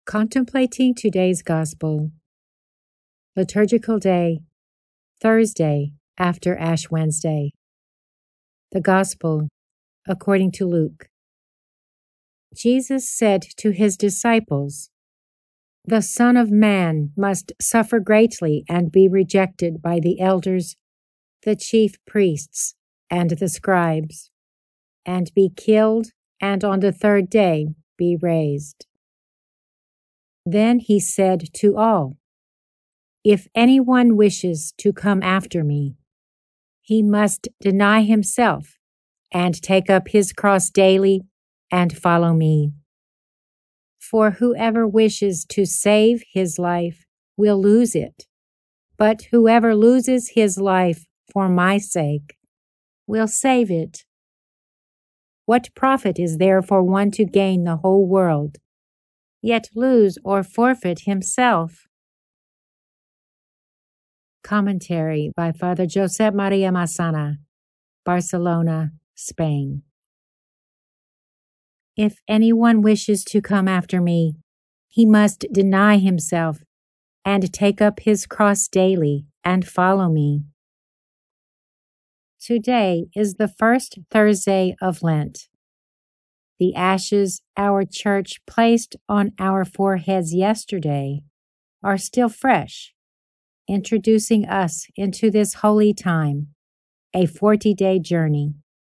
Contemplating today's Gospel. Liturgical Day, Thursday after Ash Wednesday. The Gospel according to Luke. Jesus said to his disciples, "The Son of Man must suffer greatly and be rejected by the elders, the chief priests, and the scribes, and be killed, and on the third day be raised." Then he said to all, "If anyone wishes to come after me, he must deny himself and take up his cross daily and follow me. For whoever wishes to save his life will lose it, but whoever loses his life for my sake will save it. What profit is there for one to gain the whole world, yet lose or forfeit himself?" Commentary by Father Josep Maria Massana, Barcelona, Spain. If anyone wishes to come after me, he must deny himself and take up his cross daily and follow me. Today is the first Thursday of Lent. The ashes our church placed on our foreheads yesterday are still fresh, introducing us into this holy time, a 40-day journey.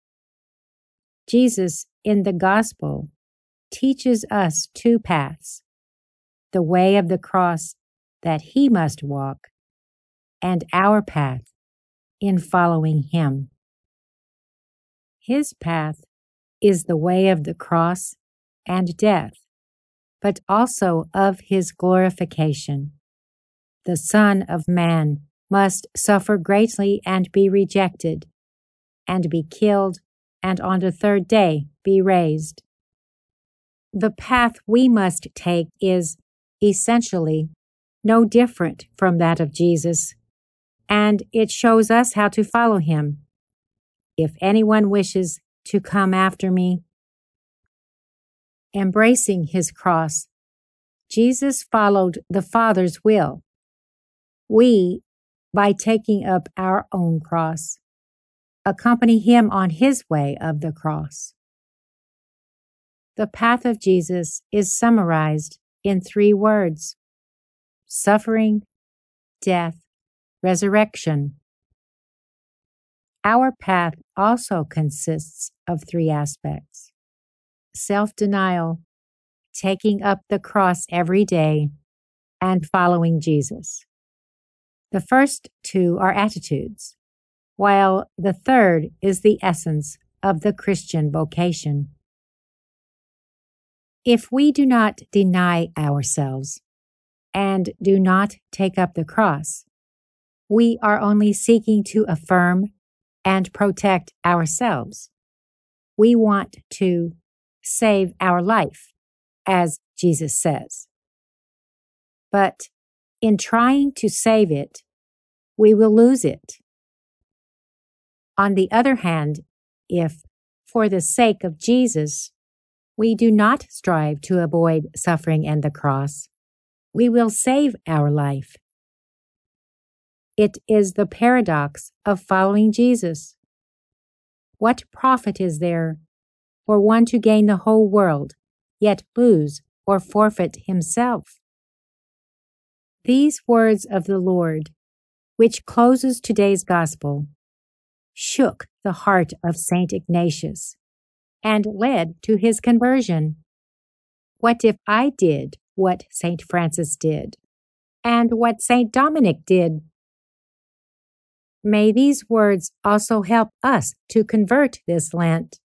Jesus, in the Gospel, teaches us two paths: the way of the cross that he must walk, and our path in following him. His path is the way of the cross and death, but also of his glorification. The Son of Man must suffer greatly and be rejected, and be killed, and on the third day be raised. The path we must take is, essentially, no different from that of Jesus, and it shows us how to follow him. If anyone wishes to come after me. Embracing his cross, Jesus followed the Father's will. We, by taking up our own cross, accompany him on his way of the cross. The path of Jesus is summarized in 3 words: suffering, death, resurrection. Our path also consists of 3 aspects: self-denial, taking up the cross every day, and following Jesus. The first 2 are attitudes, while the third is the essence of the Christian vocation. If we do not deny ourselves and do not take up the cross, we are only seeking to affirm and protect ourselves. We want to save our life, as Jesus says. But in trying to save it, we will lose it. On the other hand, if, for the sake of Jesus, we do not strive to avoid suffering and the cross, we will save our life. It is the paradox of following Jesus. What profit is there for one to gain the whole world, yet lose or forfeit himself? These words of the Lord, which closes today's Gospel, shook the heart of Saint Ignatius and led to his conversion. What if I did what Saint Francis did, and what Saint Dominic did? May these words also help us to convert this Lent.